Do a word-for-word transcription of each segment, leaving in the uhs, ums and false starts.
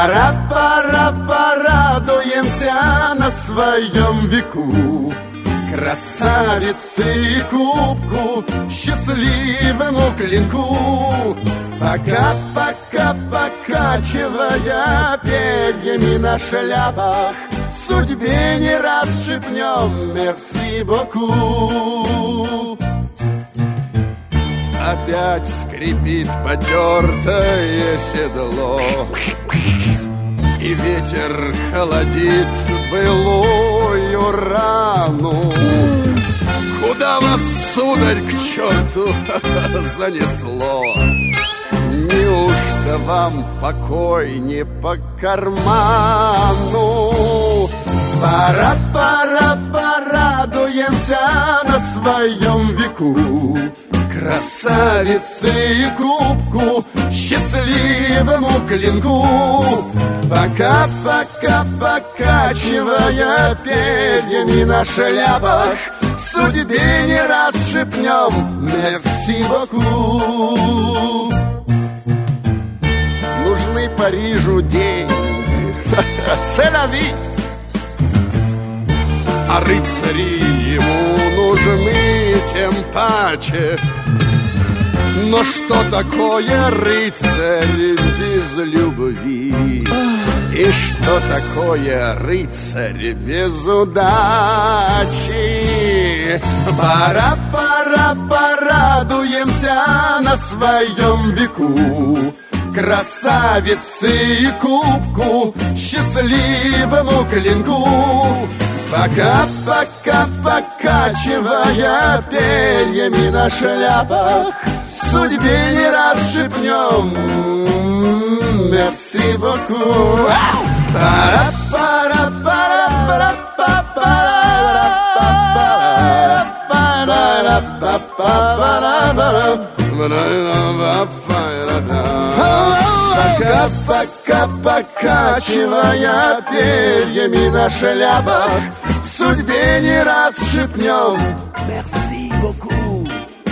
Пора, пора, порадуемся на своем веку красавице и кубку, счастливому клинку. Пока, пока, покачивая перьями на шляпах, судьбе не раз шепнем «Мерси боку». Опять скрипит потертое седло, и ветер холодит былую рану. Куда вас, сударь, к черту занесло? Неужто вам покой не по карману? Пора, пора, порадуемся на своем веку красавице и кубку, счастливому клинку. Пока, пока, покачивая перьями на шляпах, судьбе не раз шепнем «Мерси боку». Нужны Парижу деньги, c'est la vie. А рыцари ему нужны тем паче. Но что такое рыцарь без любви? И что такое рыцарь без удачи? Пора, пора, порадуемся на своем веку красавице и кубку, счастливому клинку. Пока, пока, покачивая перьями на шляпах, судьбе не раз шепнем «Мерси боку». Пора, пора, пора, пора, пора, пока, пока, покачивая перьями на шляпах, судьбе не раз шепнем «Мерси боку».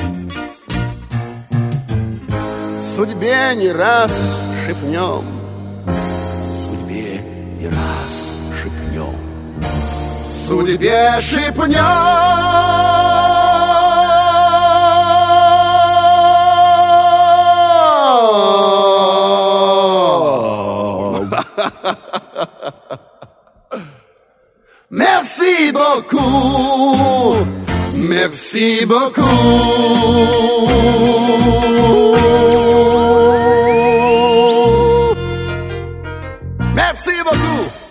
Судьбе не раз шепнем, судьбе не раз шепнем, судьбе шепнем. Merci beaucoup, merci beaucoup. Merci beaucoup.